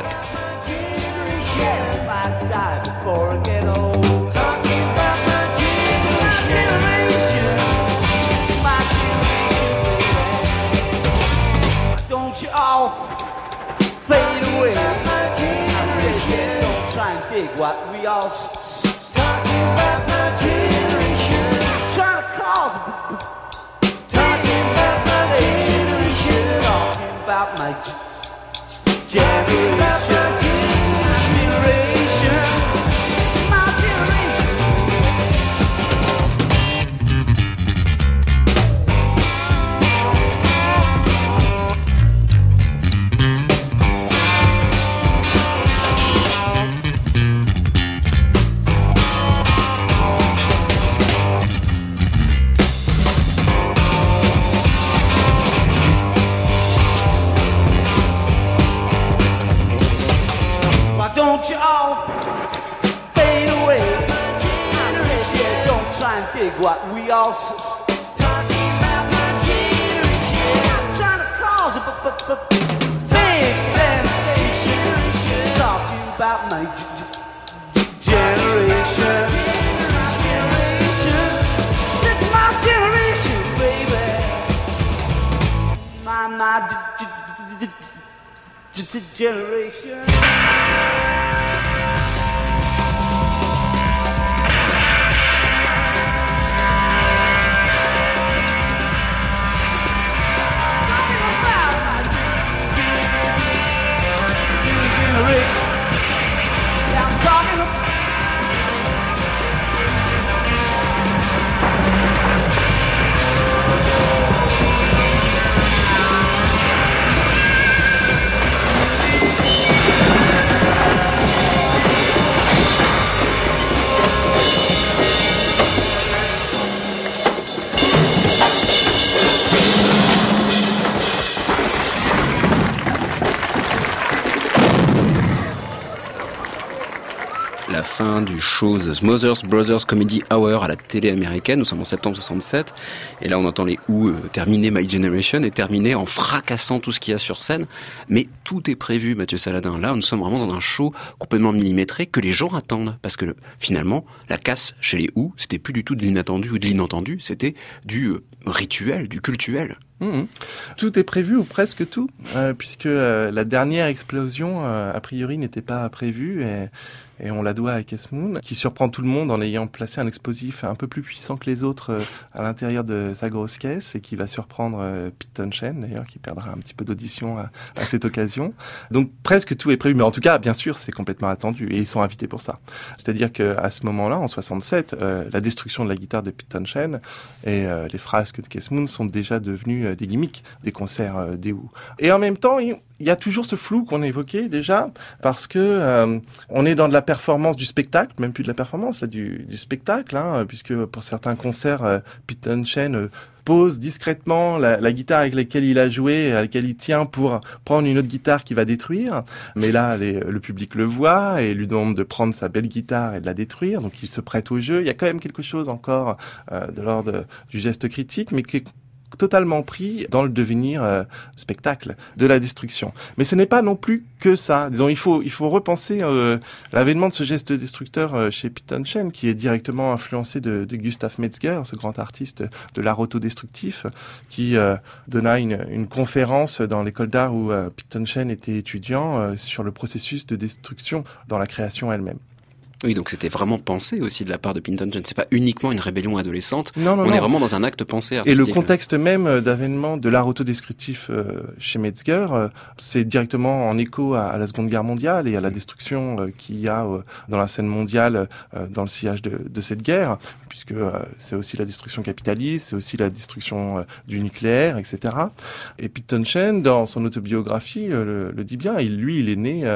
What we all talking about my dreams. try and dig what we all talking about my generation. I'm trying to cause a big sensation. Talking about my generation. This is my generation, baby. My generation. La fin du show The Smothers Brothers Comedy Hour à la télé américaine. Nous sommes en septembre 67. Et là, on entend les Who terminer My Generation et terminer en fracassant tout ce qu'il y a sur scène. Mais tout est prévu, Mathieu Saladin. Là, nous sommes vraiment dans un show complètement millimétré que les gens attendent. Parce que finalement, la casse chez les Who, c'était plus du tout de l'inattendu ou de l'inentendu. C'était du rituel, du cultuel. Tout est prévu, ou presque tout, puisque la dernière explosion, a priori, n'était pas prévue, et on la doit à Keith Moon, qui surprend tout le monde en ayant placé un explosif un peu plus puissant que les autres à l'intérieur de sa grosse caisse, et qui va surprendre Pete Townshend, d'ailleurs, qui perdra un petit peu d'audition à cette occasion. Donc presque tout est prévu, mais en tout cas, bien sûr, c'est complètement attendu, et ils sont invités pour ça. C'est-à-dire qu'à ce moment-là, en 67, la destruction de la guitare de Pete Townshend et les frasques de Keith Moon sont déjà devenus des gimmicks des concerts des Who. Et en même temps, il y a toujours ce flou qu'on a évoqué déjà, parce que on est dans de la performance du spectacle, même plus de la performance, là, du spectacle, puisque pour certains concerts, Pete Townshend pose discrètement la guitare avec laquelle il a joué, à laquelle il tient, pour prendre une autre guitare qu'il va détruire. Mais là, le public le voit et lui demande de prendre sa belle guitare et de la détruire. Donc il se prête au jeu. Il y a quand même quelque chose encore de l'ordre du geste critique, mais qui est totalement pris dans le devenir spectacle de la destruction. Mais ce n'est pas non plus que ça. Disons, il faut repenser l'avènement de ce geste destructeur chez Pete Townshend, qui est directement influencé de Gustav Metzger, ce grand artiste de l'art autodestructif, qui donna une conférence dans l'école d'art où Pete Townshend était étudiant sur le processus de destruction dans la création elle-même. Oui, donc c'était vraiment pensé aussi de la part de Pete Townshend. C'est pas uniquement une rébellion adolescente. Non. On est vraiment dans un acte pensé artistique. Et le contexte même d'avènement de l'art autodescriptif chez Metzger, c'est directement en écho à la Seconde Guerre mondiale et à la destruction qu'il y a dans la scène mondiale dans le sillage de cette guerre, puisque c'est aussi la destruction capitaliste, c'est aussi la destruction du nucléaire, etc. Et Pete Townshend, dans son autobiographie, le dit bien. Il est né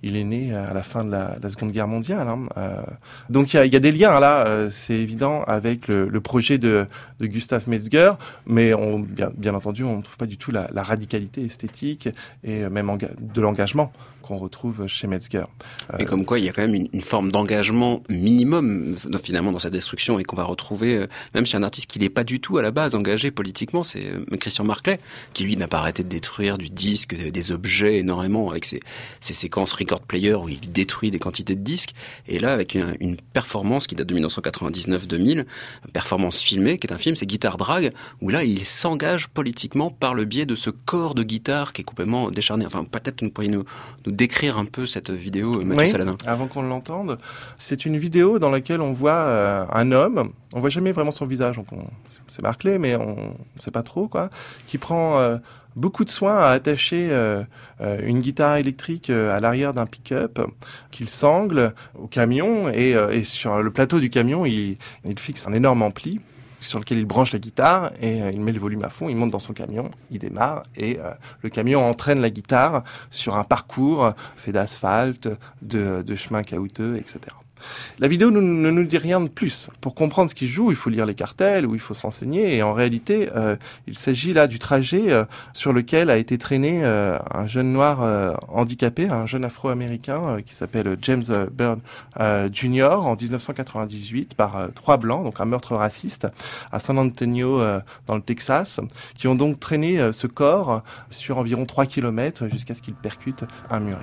à la fin de la Seconde Guerre mondiale. Donc il y a des liens là, c'est évident, avec le projet de Gustav Metzger, mais bien entendu on ne trouve pas du tout la radicalité esthétique et même de l'engagement qu'on retrouve chez Metzger. Et comme quoi il y a quand même une forme d'engagement minimum finalement dans sa destruction, et qu'on va retrouver même chez un artiste qui n'est pas du tout à la base engagé politiquement, c'est Christian Marclay, qui lui n'a pas arrêté de détruire du disque, des objets énormément, avec ses séquences record player où il détruit des quantités de disques. Et là, avec une performance qui date de 1999-2000, performance filmée, qui est un film, c'est Guitar Drag, où là, il s'engage politiquement par le biais de ce corps de guitare qui est complètement décharné. Enfin, peut-être vous pourriez nous décrire un peu cette vidéo, Mathieu Saladin. Avant qu'on l'entende, c'est une vidéo dans laquelle on voit un homme, on voit jamais vraiment son visage, donc c'est Marclay, mais on sait pas trop, quoi, qui prend beaucoup de soin à attacher une guitare électrique à l'arrière d'un pick-up qu'il sangle au camion, et sur le plateau du camion, il fixe un énorme ampli sur lequel il branche la guitare et il met le volume à fond, il monte dans son camion, il démarre et le camion entraîne la guitare sur un parcours fait d'asphalte, de chemins caouteux, etc. La vidéo ne nous dit rien de plus. Pour comprendre ce qui se joue, il faut lire les cartels ou il faut se renseigner. Et en réalité, il s'agit là du trajet sur lequel a été traîné un jeune noir handicapé, un jeune afro-américain qui s'appelle James Byrd Jr. en 1998 par 3 blancs, donc un meurtre raciste à San Antonio dans le Texas, qui ont donc traîné ce corps sur environ 3 km jusqu'à ce qu'il percute un muret.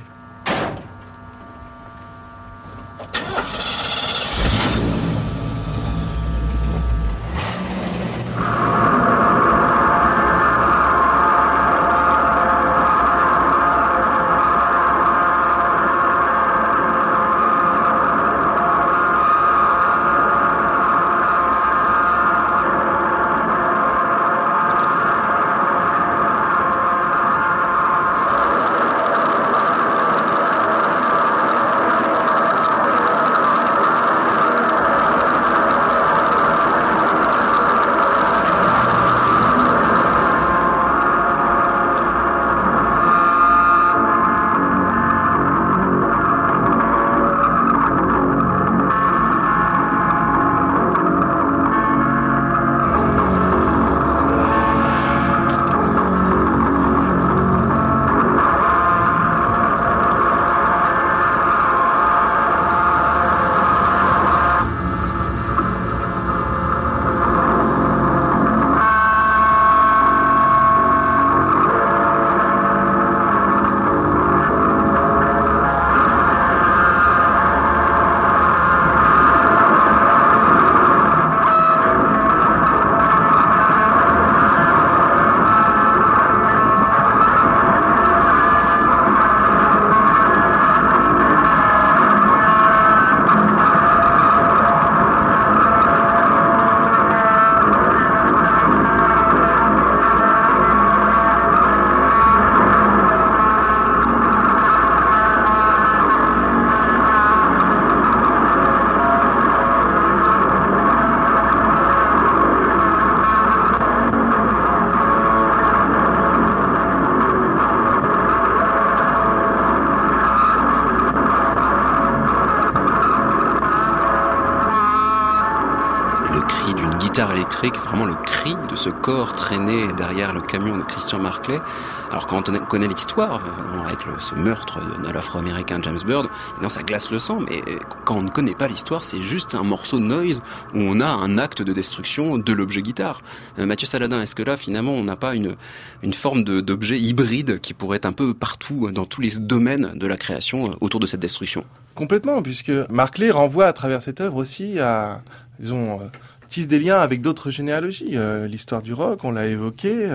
guitare électrique, vraiment le cri de ce corps traîné derrière le camion de Christian Marclay. Alors quand on connaît l'histoire, avec ce meurtre de l'Afro-Américain James Byrd, non, ça glace le sang, mais quand on ne connaît pas l'histoire, c'est juste un morceau de noise où on a un acte de destruction de l'objet guitare. Mathieu Saladin, est-ce que là, finalement, on n'a pas une forme d'objet hybride qui pourrait être un peu partout, dans tous les domaines de la création autour de cette destruction ? Complètement, puisque Marclay renvoie à travers cette œuvre aussi à, disons, tisse des liens avec d'autres généalogies. L'histoire du rock, on l'a évoqué.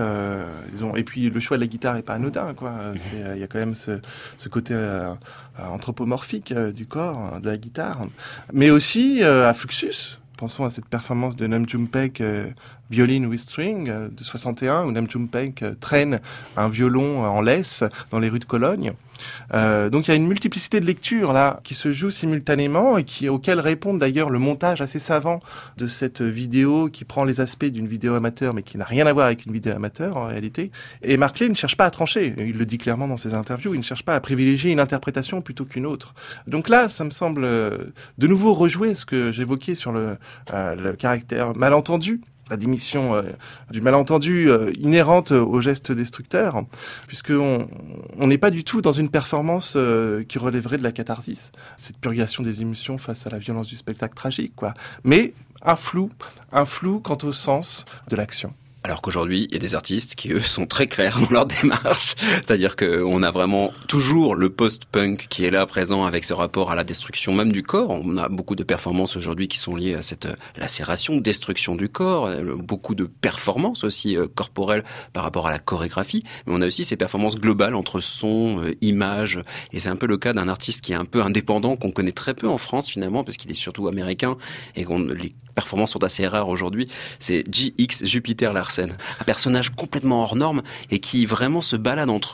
Et puis le choix de la guitare est pas anodin, quoi. Il y a quand même ce côté anthropomorphique du corps, de la guitare. Mais aussi à Fluxus. Pensons à cette performance de Nam June Paik, Violin with String, de 61, où Nam June Paik traîne un violon en laisse dans les rues de Cologne. Donc il y a une multiplicité de lectures là qui se jouent simultanément et auxquelles répondent d'ailleurs le montage assez savant de cette vidéo qui prend les aspects d'une vidéo amateur mais qui n'a rien à voir avec une vidéo amateur en réalité. Et Marclay ne cherche pas à trancher, il le dit clairement dans ses interviews, il ne cherche pas à privilégier une interprétation plutôt qu'une autre. Donc là, ça me semble de nouveau rejouer ce que j'évoquais sur le caractère malentendu, la démission du malentendu inhérente au geste destructeur, puisqu'on n'est pas du tout dans une performance qui relèverait de la catharsis, cette purgation des émotions face à la violence du spectacle tragique, quoi. Mais un flou quant au sens de l'action. Alors qu'aujourd'hui, il y a des artistes qui, eux, sont très clairs dans leur démarche. C'est-à-dire qu'on a vraiment toujours le post-punk qui est là, présent avec ce rapport à la destruction même du corps. On a beaucoup de performances aujourd'hui qui sont liées à cette lacération, destruction du corps. Beaucoup de performances aussi corporelles par rapport à la chorégraphie. Mais on a aussi ces performances globales entre son, image. Et c'est un peu le cas d'un artiste qui est un peu indépendant, qu'on connaît très peu en France finalement, parce qu'il est surtout américain et les performances sont assez rares aujourd'hui. C'est J.X. Jupiter Larsen, un personnage complètement hors norme et qui vraiment se balade entre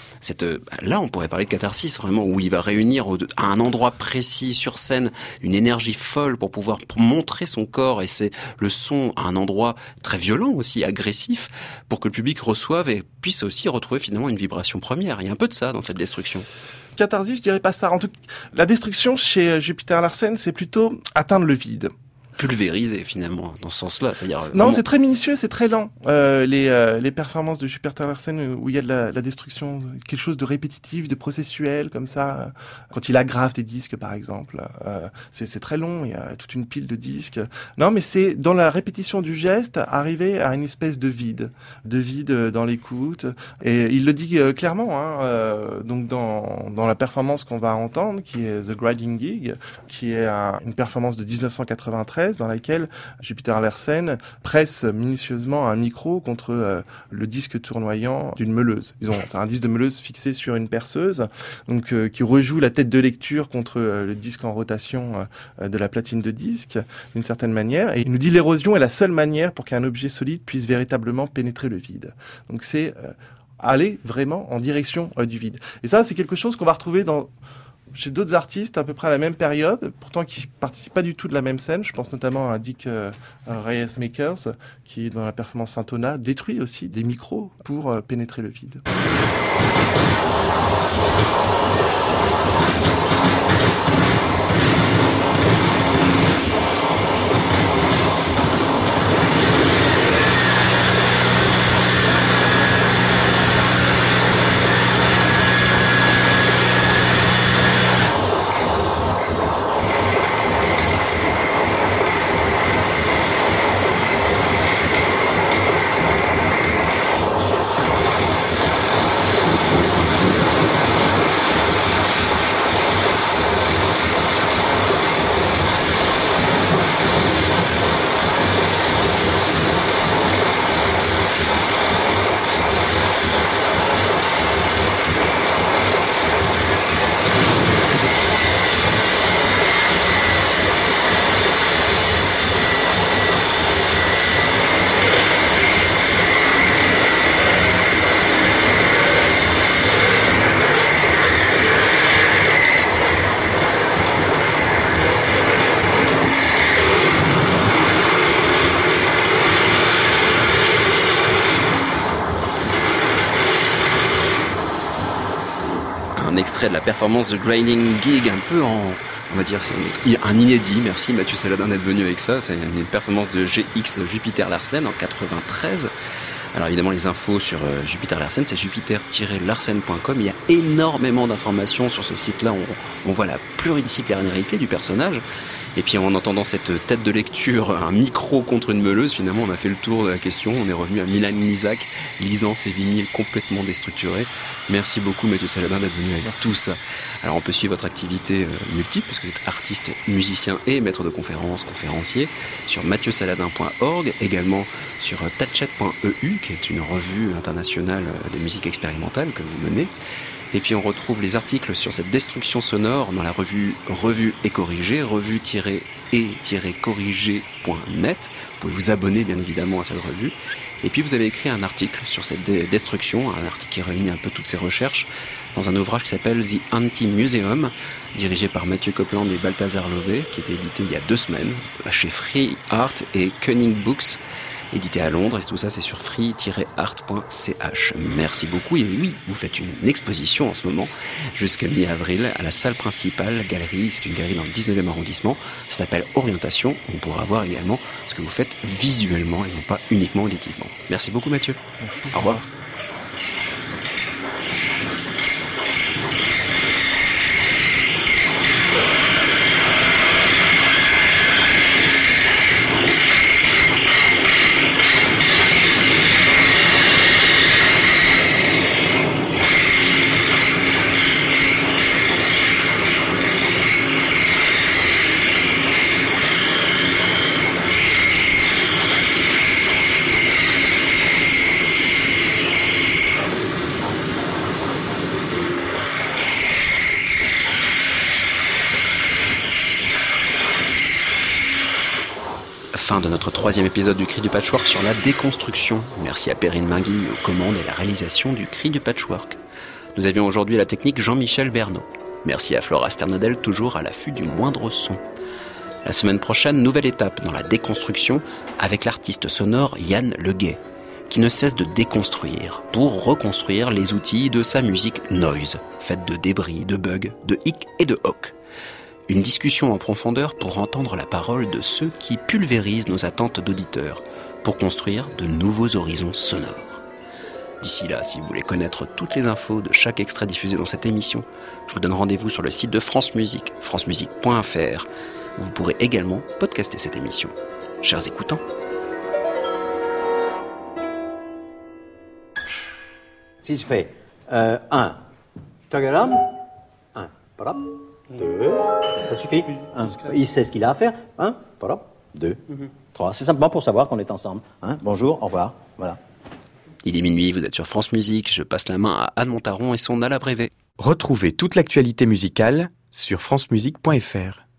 là on pourrait parler de catharsis vraiment, où il va réunir à un endroit précis sur scène une énergie folle pour pouvoir montrer son corps et c'est le son à un endroit très violent aussi, agressif, pour que le public reçoive et puisse aussi retrouver finalement une vibration première. Il y a un peu de ça dans cette destruction. catharsis, je dirais pas ça. En tout cas, la destruction chez Jupiter Larsen, c'est plutôt atteindre le vide. Pulvérisé finalement dans ce sens-là, c'est-à-dire non, vraiment... c'est très minutieux, c'est très lent. Les performances de Jupiter Larsen où il y a de la destruction, quelque chose de répétitif, de processuel comme ça. Quand il aggrave des disques par exemple, c'est très long. Il y a toute une pile de disques. Non, mais c'est dans la répétition du geste arriver à une espèce de vide dans l'écoute. Et il le dit clairement. Donc dans la performance qu'on va entendre, qui est The Grinding Gig, qui est une performance de 1993. Dans laquelle Jupiter Larsen presse minutieusement un micro contre le disque tournoyant d'une meuleuse. C'est un disque de meuleuse fixé sur une perceuse, donc qui rejoue la tête de lecture contre le disque en rotation de la platine de disque, d'une certaine manière. Et il nous dit l'érosion est la seule manière pour qu'un objet solide puisse véritablement pénétrer le vide. Donc c'est aller vraiment en direction du vide. Et ça, c'est quelque chose qu'on va retrouver chez d'autres artistes à peu près à la même période, pourtant qui participent pas du tout de la même scène. Je pense notamment à Dick Reyes-Makers, qui dans la performance Syntona détruit aussi des micros pour pénétrer le vide. extrait de la performance The Grinding Gig, un peu on va dire, c'est un inédit. Merci Mathieu Saladin d'être venu avec ça. C'est une performance de GX Jupiter Larsen en 93. Alors évidemment, les infos sur Jupiter Larsen, c'est jupiter-larsen.com. Il y a énormément d'informations sur ce site-là. On voit la pluridisciplinarité du personnage. Et puis en entendant cette tête de lecture, un micro contre une meuleuse, finalement on a fait le tour de la question. On est revenu à Milan Knisak, lisant ses vinyles complètement déstructurés. Merci beaucoup Mathieu Saladin d'être venu avec tout ça. Alors on peut suivre votre activité multiple, puisque vous êtes artiste, musicien et maître de conférences, conférencier, sur mathieusaladin.org, également sur tachet.eu, qui est une revue internationale de musique expérimentale que vous menez. Et puis on retrouve les articles sur cette destruction sonore dans la revue et Corrigée, revue-et-corrigée.net. Vous pouvez vous abonner bien évidemment à cette revue. Et puis vous avez écrit un article sur cette destruction, un article qui réunit un peu toutes ces recherches dans un ouvrage qui s'appelle The Anti-Museum, dirigé par Mathieu Copeland et Balthazar Lové, qui était édité il y a 2 semaines chez Free Art et Cunning Books, édité à Londres, et tout ça c'est sur free-art.ch. Merci beaucoup. Et oui, vous faites une exposition en ce moment jusqu'à mi-avril à la salle principale, galerie, c'est une galerie dans le 19e arrondissement, ça s'appelle Orientation. On pourra voir également ce que vous faites visuellement et non pas uniquement auditivement. Merci beaucoup Mathieu. Merci. Au revoir. Fin de notre 3e épisode du Cri du Patchwork sur la déconstruction. Merci à Perrine Mingui aux commandes et la réalisation du Cri du Patchwork. Nous avions aujourd'hui à la technique Jean-Michel Bernot. Merci à Flora Sternadel, toujours à l'affût du moindre son. La semaine prochaine, nouvelle étape dans la déconstruction avec l'artiste sonore Yann Leguet. qui ne cesse de déconstruire pour reconstruire les outils de sa musique noise, faite de débris, de bugs, de hic et de hoc. Une discussion en profondeur pour entendre la parole de ceux qui pulvérisent nos attentes d'auditeurs, pour construire de nouveaux horizons sonores. D'ici là, si vous voulez connaître toutes les infos de chaque extrait diffusé dans cette émission, je vous donne rendez-vous sur le site de France Musique, francemusique.fr. Vous pourrez également podcaster cette émission. Chers écoutants, si je fais 1, tagaram, 1, parap, 2, ça suffit. Il sait ce qu'il a à faire. 1, parap, 2, 3. C'est simplement pour savoir qu'on est ensemble. Bonjour, au revoir, voilà. Il est minuit, vous êtes sur France Musique, je passe la main à Anne Montaron et son Nala Brévet. Retrouvez toute l'actualité musicale sur francemusique.fr.